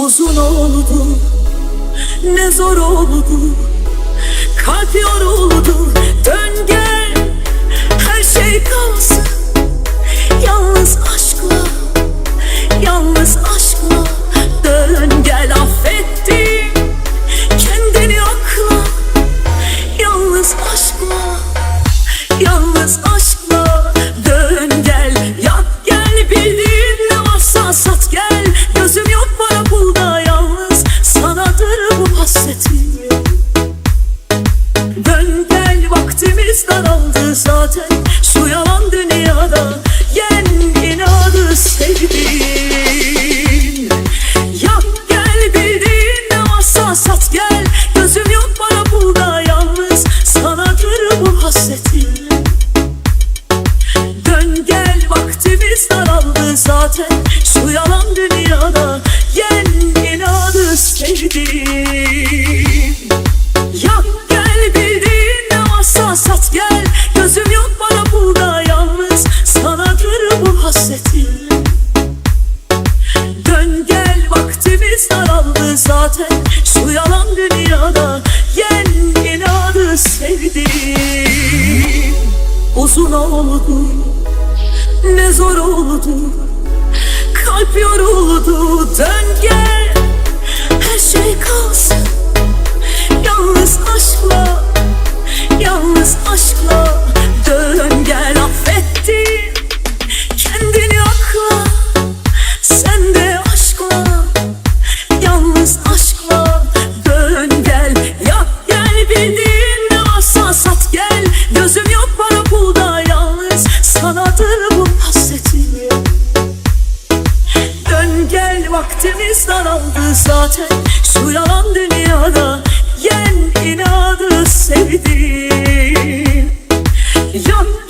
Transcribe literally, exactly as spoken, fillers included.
Uzun oldu, ne zor oldu, kalp yoruldu. Dön gel, her şey kalsın. Yalnız aşkla, yalnız aşkla. Dön gel, affettim kendini akla. Yalnız aşkla, yalnız aşkla. Dön gel, yak gel, bildiğin ne varsa sat gel. Gözüm yok para pulda, yalnız sanadır bu hasretim. Dön gel, vaktimiz daraldı zaten şu yalan dünyada. Yen inadı sevdiğim. Yak gel, bildiğin ne varsa sat gel. Gözüm yok para pulda, yalnız sanadır bu hasretim. Dön gel, vaktimiz daraldı zaten şu yalan dünyada. Yen inadı sevdiğim. Yak gel, bildiğin ne varsa sat gel. Gözüm yok para pulda, yalnız sanadır bu hasretim. Dön gel, vaktimiz daraldı zaten şu yalan dünyada. Yen inadı sevdiğim. Uzun oldu, ne zor oldu, kalp yoruldu. Dön gel, her şey kalsın. Yalnız aşkla, yalnız aşkla. Dön gel, affettim kendini akla. Sen de aşkla, yalnız aşkla. Dön gel, yak gel, bildiğin ne varsa sat gel. Gözüm yok para pulda, yalnız sanadır bu hasretim. Dön gel, vaktimiz daraldı zaten şu yalan dünyada. Yen inadı sevdiğim. Yak